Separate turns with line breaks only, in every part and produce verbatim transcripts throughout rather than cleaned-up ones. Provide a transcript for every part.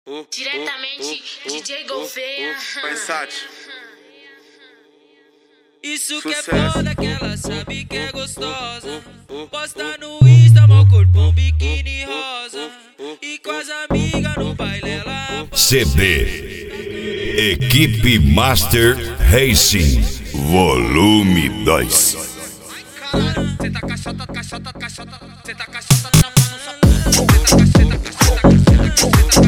Diretamente, D J Gouveia.
Versace.
Isso que
Sucesso.
é foda, que ela sabe que é gostosa. Posta no Insta, mal corpão, biquíni rosa. E com as amigas no baile ela
C D Equipe Master Racing Volume dois.
caralho. Cê tá caixota, caixota, caixota. Cê tá caixota, travando sua puta. Cê tá caixeta, caixeta, caixeta,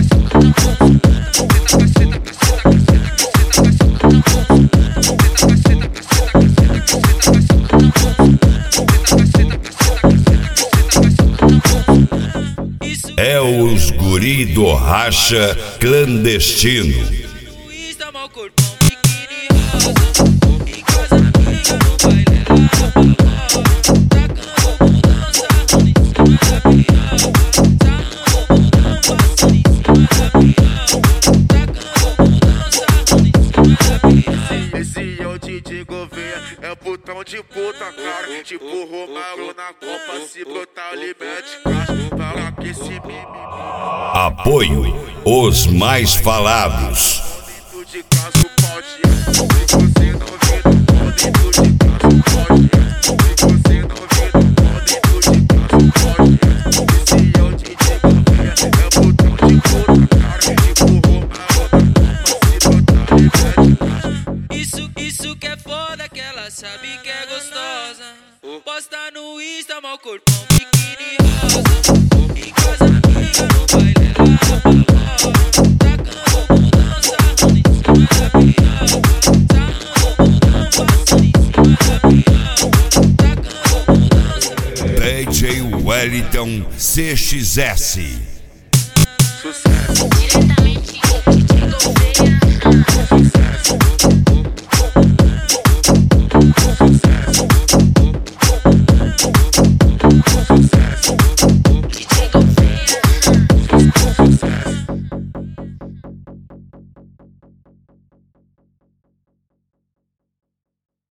É os guri do racha clandestino.
no Insta, mal corpão, biquíni rosa. E com as amigas no baile ela tacando o bundão, sarrando em cima da piroca. Sarrando o bundão, passando em cima da piroca. Tacando o bundão, sarrando em cima da piroca.
Esse é o D J Gouveia, é putão de puta, cara. Tipo Romário na Copa, se brotar ele mete caixa. Fala que esse mimimi.
Apoio os mais falados.
Dentro de casa pode, se você não vir no pau, dentro de casa pode. Se você não vir no pau, dentro de casa pode. Esse é o D J Gouveia, é putão de puta, cara. Tipo Romário na Copa, se brotar ele mete caixa.
Isso, isso que é foda, que ela sabe que é gostosa. Posta no Insta, mal corpão, biquíni rosa. E com as amigas no baile ela tacando o bundão, sarrando em cima da piroca. Sarrando o bundão, passando em cima da piroca. Tacando o bundão, sarrando.
D J Wellington C X S.